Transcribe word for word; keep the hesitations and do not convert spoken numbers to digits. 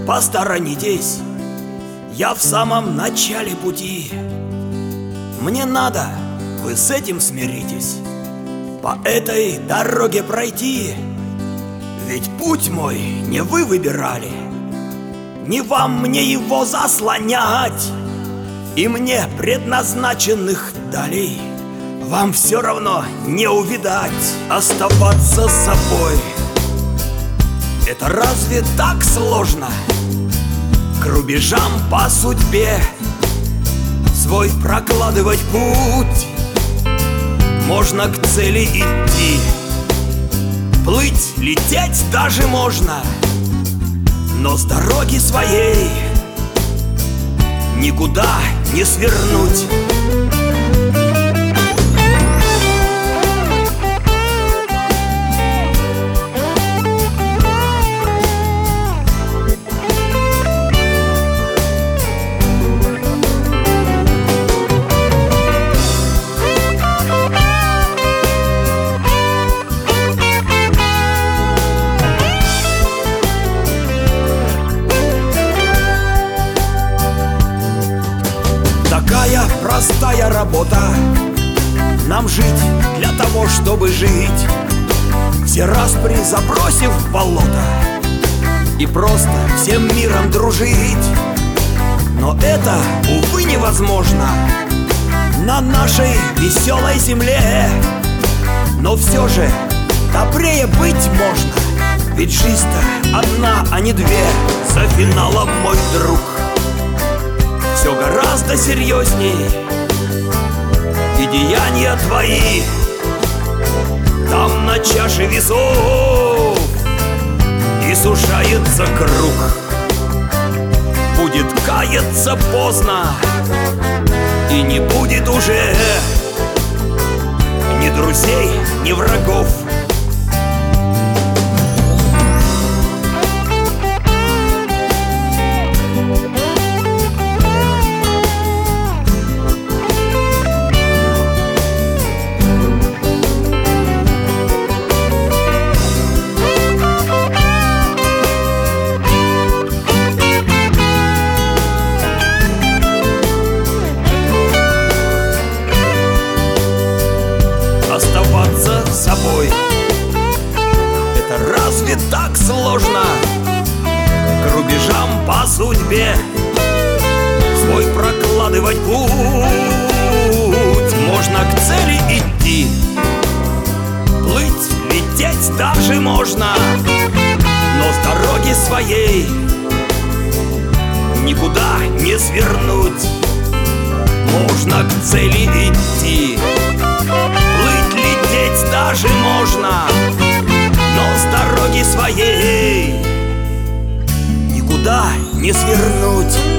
посторонитесь, я в самом начале пути. Мне надо, вы с этим смиритесь, по этой дороге пройти. Ведь путь мой не вы выбирали, не вам мне его заслонять. И мне предназначенных долей вам все равно не увидать. Оставаться собой — это разве так сложно? К рубежам по судьбе свой прокладывать путь. Можно к цели идти, плыть, лететь даже можно, но с дороги своей никуда не свернуть. Такая простая работа — нам жить для того, чтобы жить, все распри забросив в болото и просто всем миром дружить. Но это, увы, невозможно на нашей веселой земле. Но все же добрее быть можно, ведь жизнь-то одна, а не две. За финалом, мой друг, все гораздо серьезней, и деяния твои там на чаше весов иссушается круг. Будет каяться поздно, и не будет уже ни друзей, ни врагов. Оставаться собой — это разве так сложно? К рубежам по судьбе свой прокладывать путь. Можно к цели идти, плыть, лететь даже можно, но с дороги своей никуда не свернуть. Можно к цели идти, даже можно, но с дороги своей никуда не свернуть.